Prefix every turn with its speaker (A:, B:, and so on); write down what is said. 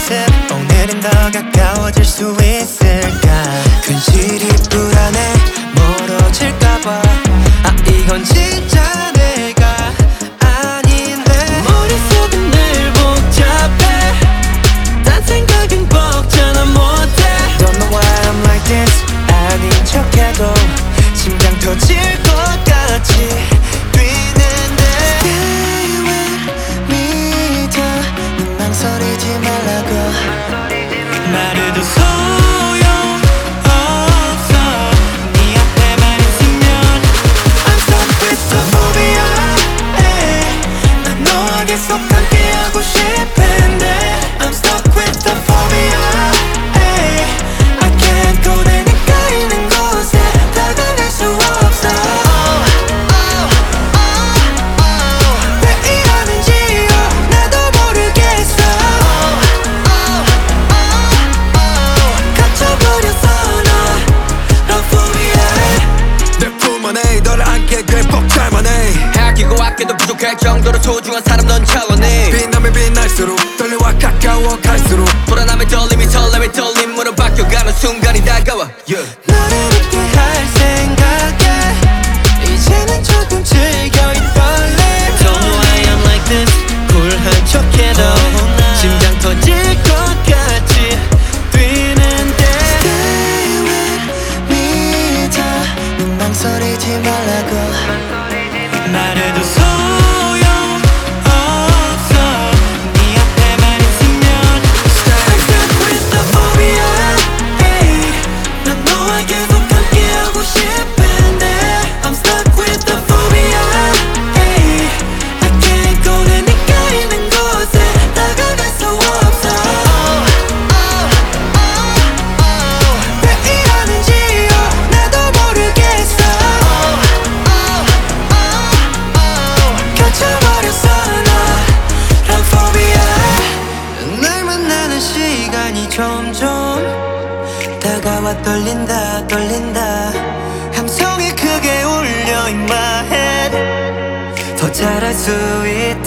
A: 모습 오늘은 더 가까워질 수 있을까 근실이 불안해 멀어질까봐 아 이건 진짜 내가 아닌데 머릿속은 늘 복잡해 딴 생각은 벅차나 못해 Don't know why I'm like this 아닌 척해도 심장 터질 것 같이 뛰는데 Stay with me 더 넌 망설이지 말라고 말해도 소용없어 네 앞에만 있으면 I'm stuck with the phobia 난 너와 계속 함께하고 싶은데 I'm stuck with the phobia I can't go 내가 있는 곳에 다가갈 수 없어 왜 이러는지요 나도 모르겠어 갇혀버렸어 너 phobia
B: 내 품 안에 너를 안게 돼 벅찰만 해
C: 아끼고 아껴도 부족할 정도로 소중한 사람 넌 찬란해
B: 빛나면 빛날수록 떨려와 가까워 갈수록
C: 불안함에 떨림이 설렘에 떨림으로 바뀌어가는 순간이 다가와
A: 너를 잊게 할 생각에 이제는 조금 즐겨 이 떨림 Don't know why I'm like this 쿨한 척해도 심장 터질 것 같이 뛰는데 Stay with me 더넌 망설이지 말라고 말해도 소용없어 네 앞에만 있으면 I'm stuck with the phobia 난 너와 계속 함께하고 싶은데 I'm stuck with the phobia I can't go 내가 있는 곳에 다가갈 수 없어 왜 이러는지요 나도 모르겠어 갇혀버렸어 너란 phobia 널 만나는 시간이 점점 다가와 떨린다 떨린다 함성이 크게 울려 in my head 더 잘할 수 있다